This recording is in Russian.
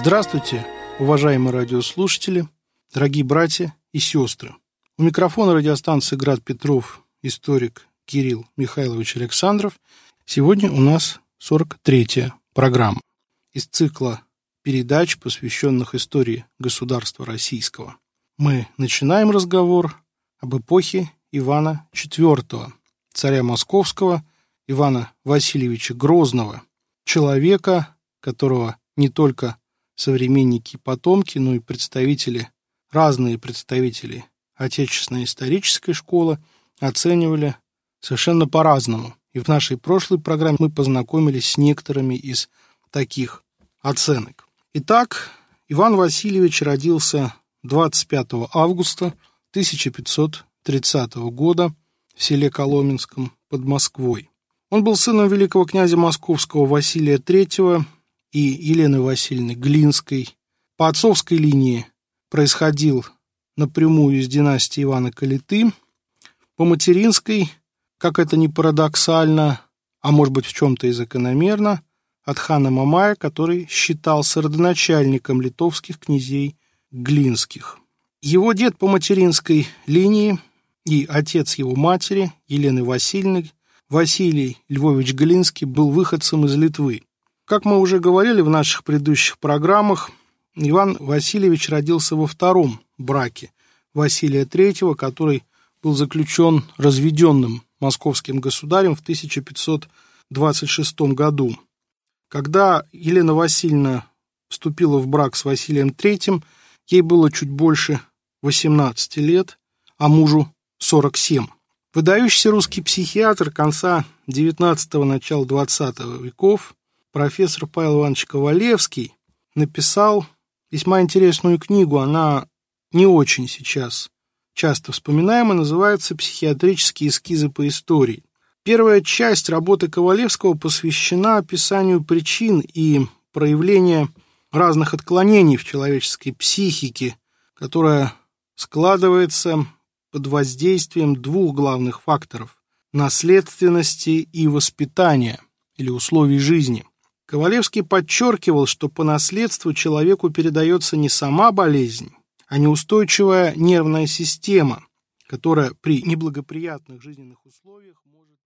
Здравствуйте, уважаемые радиослушатели, дорогие братья и сестры. У микрофона радиостанции «Град Петров» историк Кирилл Михайлович Александров. Сегодня у нас 43-я программа из цикла передач, посвященных истории государства российского. Мы начинаем разговор об эпохе Ивана IV, царя московского, Ивана Васильевича Грозного, человека, которого не только современники и потомки, но и разные представители отечественной исторической школы оценивали совершенно по-разному. И в нашей прошлой программе мы познакомились с некоторыми из таких оценок. Итак, Иван Васильевич родился 25 августа 1530 года в селе Коломенском под Москвой. Он был сыном великого князя московского Василия III и Елены Васильевны Глинской. По отцовской линии происходил напрямую из династии Ивана Калиты. По материнской, как это ни парадоксально, а может быть в чем-то и закономерно, от хана Мамая, который считался родоначальником литовских князей Глинских. Его дед по материнской линии и отец его матери, Елены Васильевны, Василий Львович Глинский, был выходцем из Литвы. Как мы уже говорили в наших предыдущих программах, Иван Васильевич родился во втором браке Василия III, который был заключен разведенным московским государем в 1526 году. Когда Елена Васильевна вступила в брак с Василием III, ей было чуть больше 18 лет, а мужу 47. Выдающийся русский психиатр конца XIX – начала XX веков, профессор Павел Иванович Ковалевский, написал весьма интересную книгу. Она не очень сейчас часто вспоминаема, называется «Психиатрические эскизы по истории». Первая часть работы Ковалевского посвящена описанию причин и проявления разных отклонений в человеческой психике, которая складывается под воздействием двух главных факторов – наследственности и воспитания или условий жизни. Ковалевский подчеркивал, что по наследству человеку передается не сама болезнь, а неустойчивая нервная система, которая при неблагоприятных жизненных условиях может